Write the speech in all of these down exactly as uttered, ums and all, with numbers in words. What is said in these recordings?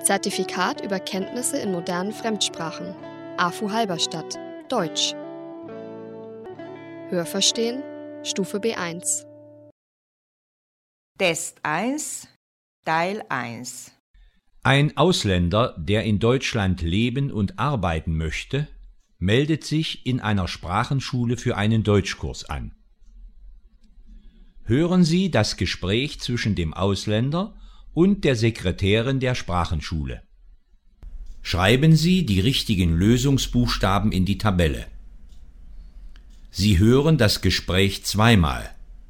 Zertifikat über Kenntnisse in modernen Fremdsprachen. A F U Halberstadt, Deutsch. Hörverstehen, Stufe B eins. Test eins, Teil eins. Ein Ausländer, der in Deutschland leben und arbeiten möchte, meldet sich in einer Sprachenschule für einen Deutschkurs an. Hören Sie das Gespräch zwischen dem Ausländer und der Sekretärin der Sprachenschule. Schreiben Sie die richtigen Lösungsbuchstaben in die Tabelle. Sie hören das Gespräch zweimal.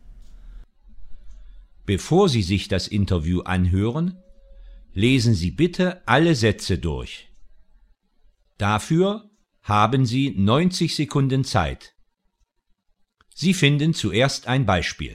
Bevor Sie sich das Interview anhören, lesen Sie bitte alle Sätze durch. Dafür haben Sie neunzig Sekunden Zeit. Sie finden zuerst ein Beispiel.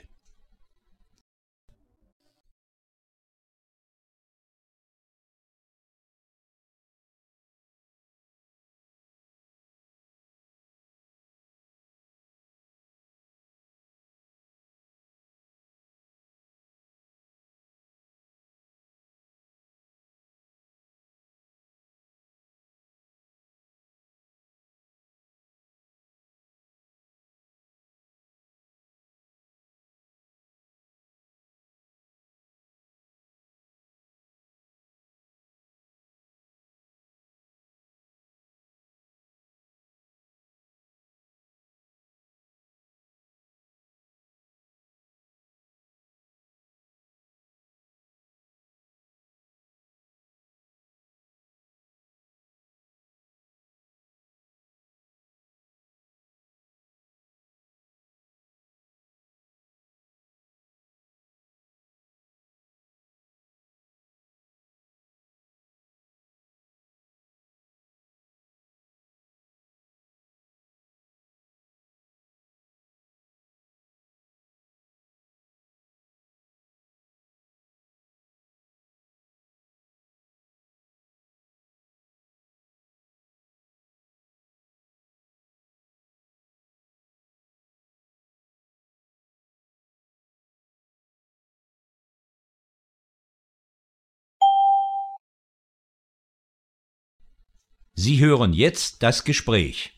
Sie hören jetzt das Gespräch.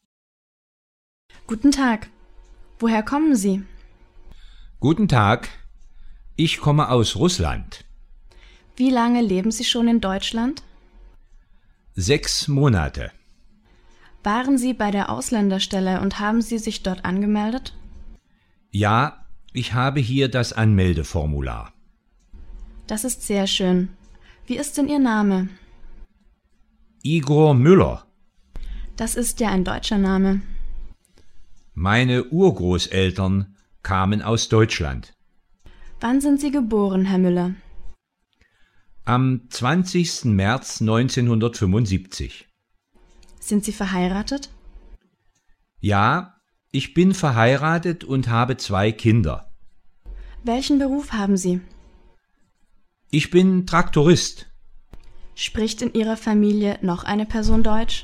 Guten Tag. Woher kommen Sie? Guten Tag. Ich komme aus Russland. Wie lange leben Sie schon in Deutschland? Sechs Monate. Waren Sie bei der Ausländerstelle und haben Sie sich dort angemeldet? Ja, ich habe hier das Anmeldeformular. Das ist sehr schön. Wie ist denn Ihr Name? Igor Müller. Das ist ja ein deutscher Name. Meine Urgroßeltern kamen aus Deutschland. Wann sind Sie geboren, Herr Müller? Am zwanzigsten März neunzehnhundertfünfundsiebzig. Sind Sie verheiratet? Ja, ich bin verheiratet und habe zwei Kinder. Welchen Beruf haben Sie? Ich bin Traktorist. Spricht in Ihrer Familie noch eine Person Deutsch?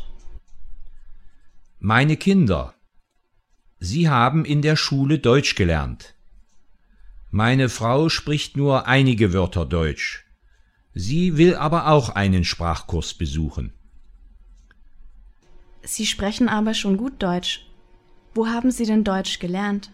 Meine Kinder. Sie haben in der Schule Deutsch gelernt. Meine Frau spricht nur einige Wörter Deutsch. Sie will aber auch einen Sprachkurs besuchen. Sie sprechen aber schon gut Deutsch. Wo haben Sie denn Deutsch gelernt?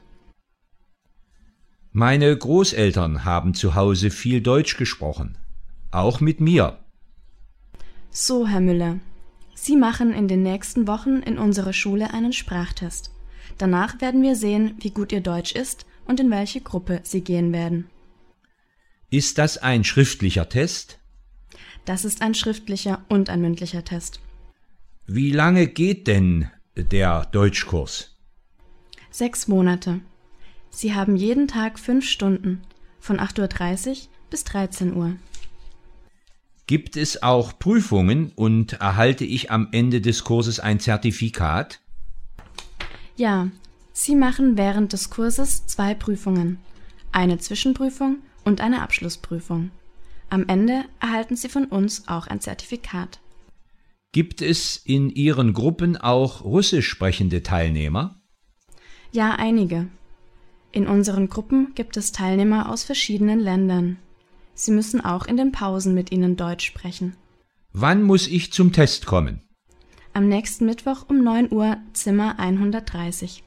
Meine Großeltern haben zu Hause viel Deutsch gesprochen. Auch mit mir. So, Herr Müller, Sie machen in den nächsten Wochen in unserer Schule einen Sprachtest. Danach werden wir sehen, wie gut Ihr Deutsch ist und in welche Gruppe Sie gehen werden. Ist das ein schriftlicher Test? Das ist ein schriftlicher und ein mündlicher Test. Wie lange geht denn der Deutschkurs? Sechs Monate. Sie haben jeden Tag fünf Stunden, von acht Uhr dreißig bis dreizehn Uhr. Gibt es auch Prüfungen und erhalte ich am Ende des Kurses ein Zertifikat? Ja, Sie machen während des Kurses zwei Prüfungen, eine Zwischenprüfung und eine Abschlussprüfung. Am Ende erhalten Sie von uns auch ein Zertifikat. Gibt es in Ihren Gruppen auch russisch sprechende Teilnehmer? Ja, einige. In unseren Gruppen gibt es Teilnehmer aus verschiedenen Ländern. Sie müssen auch in den Pausen mit ihnen Deutsch sprechen. Wann muss ich zum Test kommen? Am nächsten Mittwoch um neun Uhr, Zimmer hundertdreißig.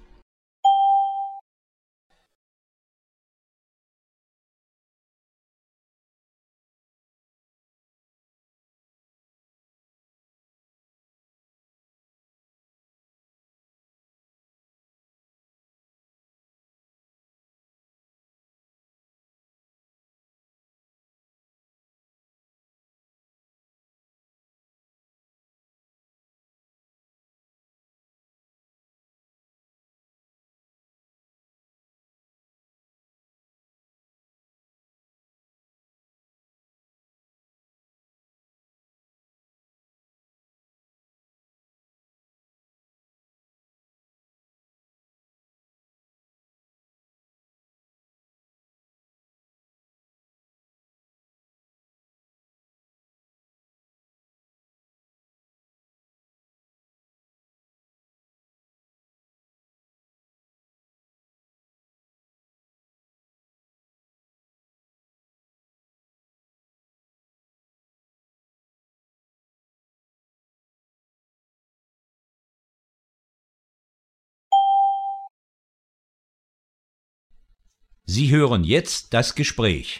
Sie hören jetzt das Gespräch.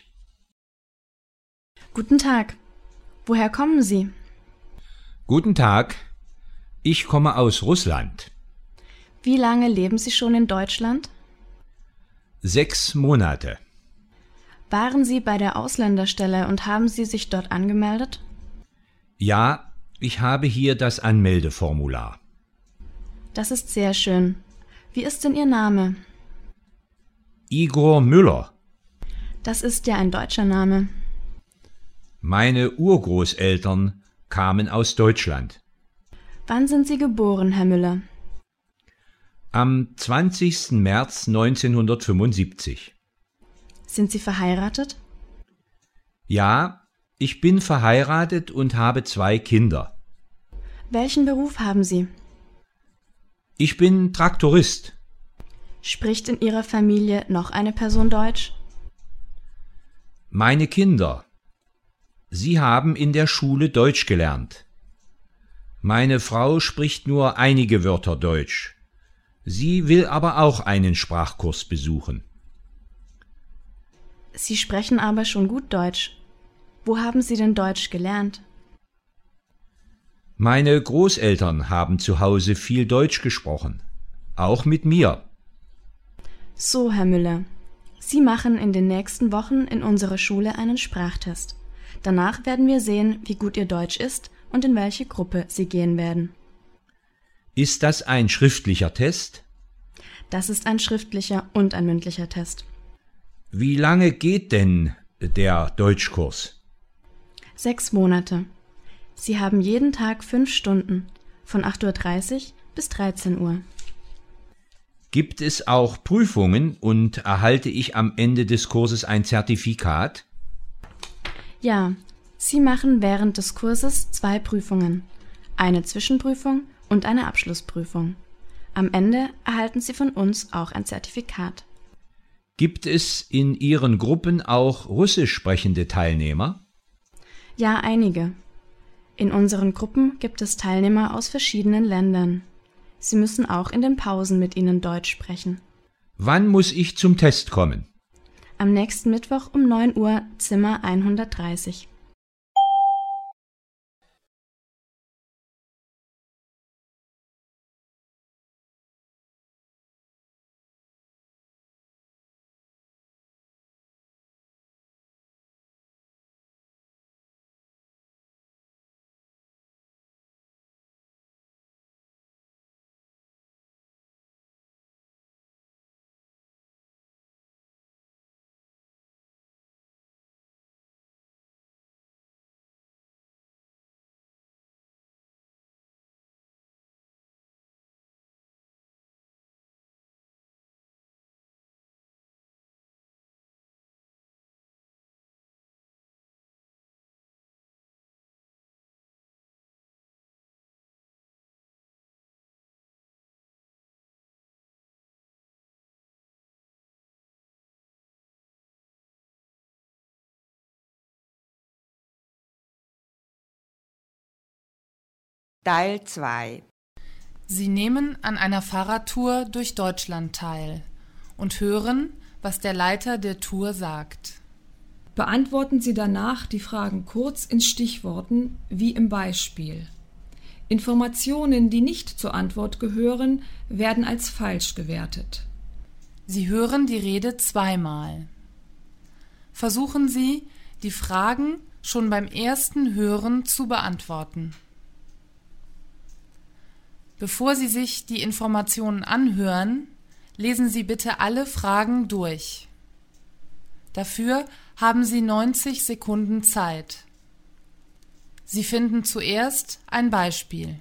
Guten Tag. Woher kommen Sie? Guten Tag, ich komme aus Russland. Wie lange leben Sie schon in Deutschland? Sechs Monate. Waren Sie bei der Ausländerstelle und haben Sie sich dort angemeldet? Ja, ich habe hier das Anmeldeformular. Das ist sehr schön. Wie ist denn Ihr Name? Igor Müller. Das ist ja ein deutscher Name. Meine Urgroßeltern kamen aus Deutschland. Wann sind Sie geboren, Herr Müller? Am zwanzigsten März neunzehnhundertfünfundsiebzig. Sind Sie verheiratet? Ja, ich bin verheiratet und habe zwei Kinder. Welchen Beruf haben Sie? Ich bin Traktorist. Spricht in Ihrer Familie noch eine Person Deutsch? Meine Kinder. Sie haben in der Schule Deutsch gelernt. Meine Frau spricht nur einige Wörter Deutsch. Sie will aber auch einen Sprachkurs besuchen. Sie sprechen aber schon gut Deutsch. Wo haben Sie denn Deutsch gelernt? Meine Großeltern haben zu Hause viel Deutsch gesprochen. Auch mit mir. So, Herr Müller. Sie machen in den nächsten Wochen in unserer Schule einen Sprachtest. Danach werden wir sehen, wie gut Ihr Deutsch ist und in welche Gruppe Sie gehen werden. Ist das ein schriftlicher Test? Das ist ein schriftlicher und ein mündlicher Test. Wie lange geht denn der Deutschkurs? Sechs Monate. Sie haben jeden Tag fünf Stunden, von acht Uhr dreißig bis dreizehn Uhr. Gibt es auch Prüfungen und erhalte ich am Ende des Kurses ein Zertifikat? Ja, Sie machen während des Kurses zwei Prüfungen, eine Zwischenprüfung und eine Abschlussprüfung. Am Ende erhalten Sie von uns auch ein Zertifikat. Gibt es in Ihren Gruppen auch russisch sprechende Teilnehmer? Ja, einige. In unseren Gruppen gibt es Teilnehmer aus verschiedenen Ländern. Sie müssen auch in den Pausen mit ihnen Deutsch sprechen. Wann muss ich zum Test kommen? Am nächsten Mittwoch um neun Uhr, Zimmer hundertdreißig. Teil zwei. Sie nehmen an einer Fahrradtour durch Deutschland teil und hören, was der Leiter der Tour sagt. Beantworten Sie danach die Fragen kurz in Stichworten wie im Beispiel. Informationen, die nicht zur Antwort gehören, werden als falsch gewertet. Sie hören die Rede zweimal. Versuchen Sie, die Fragen schon beim ersten Hören zu beantworten. Bevor Sie sich die Informationen anhören, lesen Sie bitte alle Fragen durch. Dafür haben Sie neunzig Sekunden Zeit. Sie finden zuerst ein Beispiel.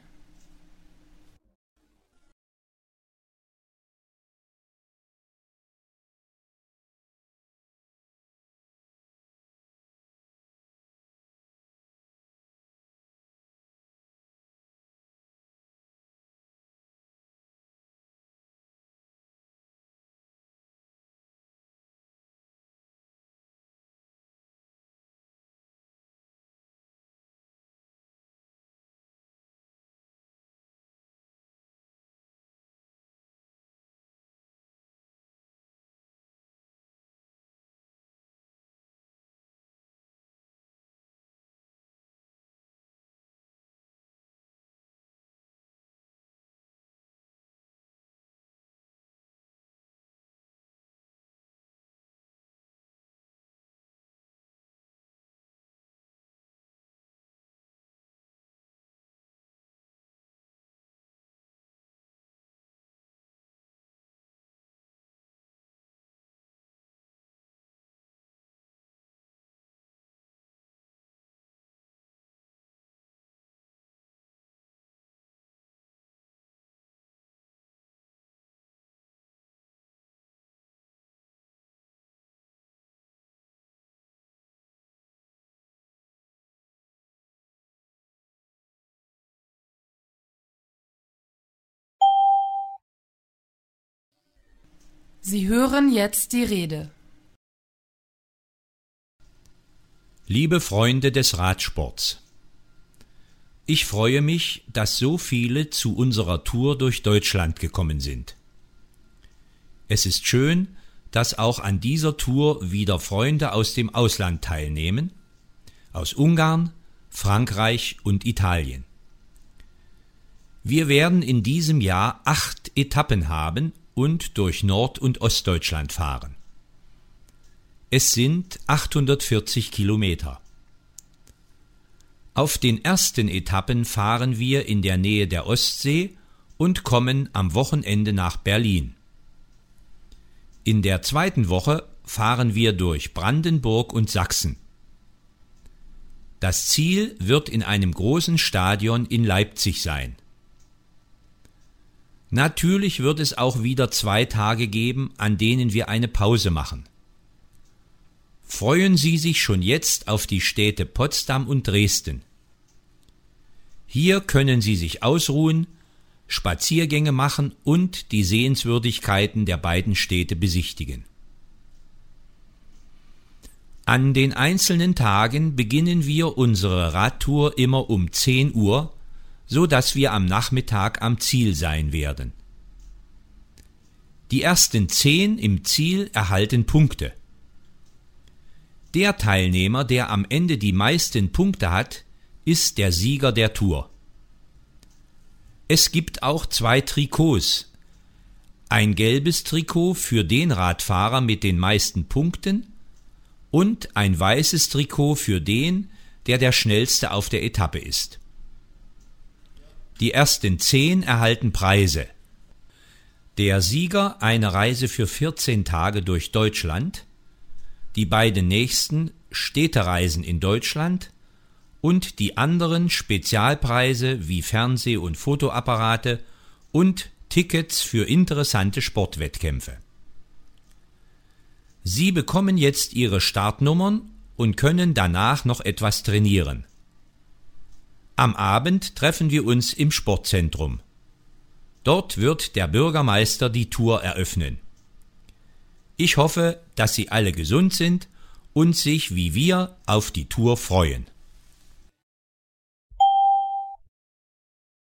Sie hören jetzt die Rede. Liebe Freunde des Radsports, ich freue mich, dass so viele zu unserer Tour durch Deutschland gekommen sind. Es ist schön, dass auch an dieser Tour wieder Freunde aus dem Ausland teilnehmen, aus Ungarn, Frankreich und Italien. Wir werden in diesem Jahr acht Etappen haben und durch Nord- und Ostdeutschland fahren. Es sind achthundertvierzig Kilometer. Auf den ersten Etappen fahren wir in der Nähe der Ostsee und kommen am Wochenende nach Berlin. In der zweiten Woche fahren wir durch Brandenburg und Sachsen. Das Ziel wird in einem großen Stadion in Leipzig sein. Natürlich wird es auch wieder zwei Tage geben, an denen wir eine Pause machen. Freuen Sie sich schon jetzt auf die Städte Potsdam und Dresden. Hier können Sie sich ausruhen, Spaziergänge machen und die Sehenswürdigkeiten der beiden Städte besichtigen. An den einzelnen Tagen beginnen wir unsere Radtour immer um zehn Uhr, so dass wir am Nachmittag am Ziel sein werden. Die ersten zehn im Ziel erhalten Punkte. Der Teilnehmer, der am Ende die meisten Punkte hat, ist der Sieger der Tour. Es gibt auch zwei Trikots. Ein gelbes Trikot für den Radfahrer mit den meisten Punkten und ein weißes Trikot für den, der der Schnellste auf der Etappe ist. Die ersten zehn erhalten Preise. Der Sieger eine Reise für vierzehn Tage durch Deutschland, die beiden nächsten Städtereisen in Deutschland und die anderen Spezialpreise wie Fernseh- und Fotoapparate und Tickets für interessante Sportwettkämpfe. Sie bekommen jetzt Ihre Startnummern und können danach noch etwas trainieren. Am Abend treffen wir uns im Sportzentrum. Dort wird der Bürgermeister die Tour eröffnen. Ich hoffe, dass Sie alle gesund sind und sich wie wir auf die Tour freuen.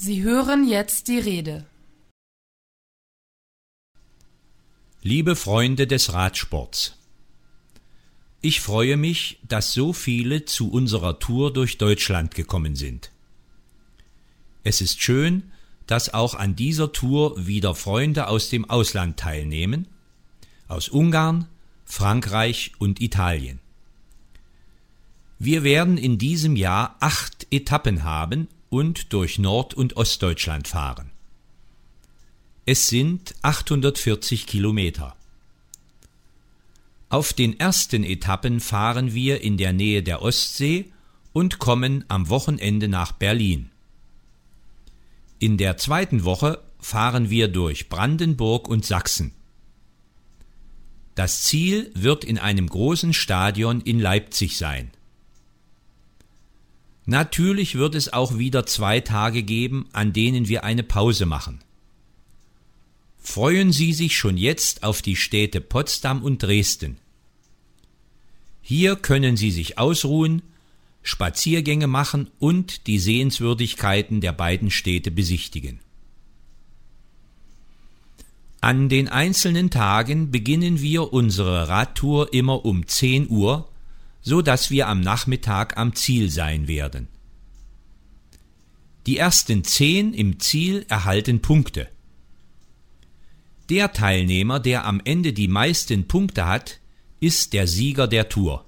Sie hören jetzt die Rede. Liebe Freunde des Radsports, ich freue mich, dass so viele zu unserer Tour durch Deutschland gekommen sind. Es ist schön, dass auch an dieser Tour wieder Freunde aus dem Ausland teilnehmen, aus Ungarn, Frankreich und Italien. Wir werden in diesem Jahr acht Etappen haben und durch Nord- und Ostdeutschland fahren. Es sind achthundertvierzig Kilometer. Auf den ersten Etappen fahren wir in der Nähe der Ostsee und kommen am Wochenende nach Berlin. In der zweiten Woche fahren wir durch Brandenburg und Sachsen. Das Ziel wird in einem großen Stadion in Leipzig sein. Natürlich wird es auch wieder zwei Tage geben, an denen wir eine Pause machen. Freuen Sie sich schon jetzt auf die Städte Potsdam und Dresden. Hier können Sie sich ausruhen, Spaziergänge machen und die Sehenswürdigkeiten der beiden Städte besichtigen. An den einzelnen Tagen beginnen wir unsere Radtour immer um zehn Uhr, so dass wir am Nachmittag am Ziel sein werden. Die ersten zehn im Ziel erhalten Punkte. Der Teilnehmer, der am Ende die meisten Punkte hat, ist der Sieger der Tour.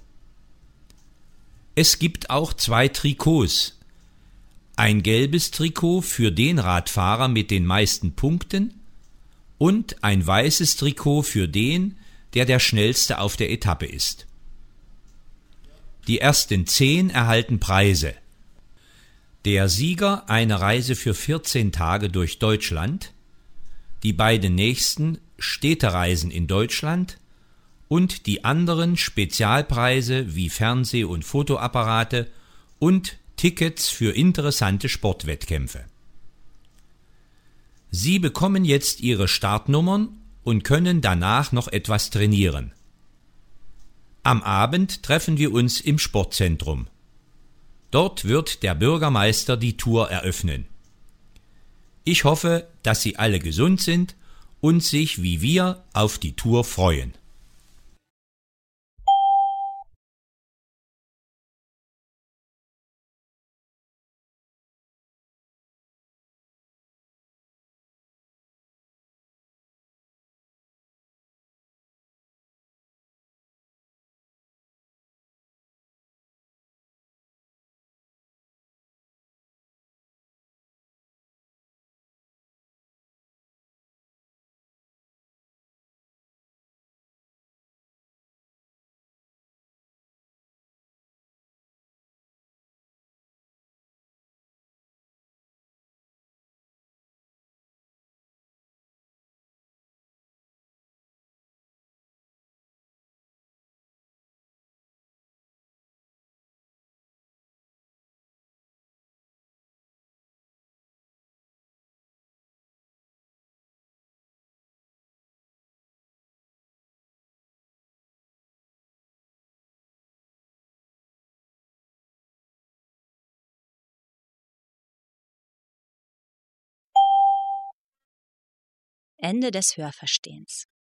Es gibt auch zwei Trikots. Ein gelbes Trikot für den Radfahrer mit den meisten Punkten und ein weißes Trikot für den, der der Schnellste auf der Etappe ist. Die ersten zehn erhalten Preise. Der Sieger eine Reise für vierzehn Tage durch Deutschland, die beiden nächsten Städtereisen in Deutschland und die anderen Spezialpreise wie Fernseh- und Fotoapparate und Tickets für interessante Sportwettkämpfe. Sie bekommen jetzt Ihre Startnummern und können danach noch etwas trainieren. Am Abend treffen wir uns im Sportzentrum. Dort wird der Bürgermeister die Tour eröffnen. Ich hoffe, dass Sie alle gesund sind und sich wie wir auf die Tour freuen. Ende des Hörverstehens.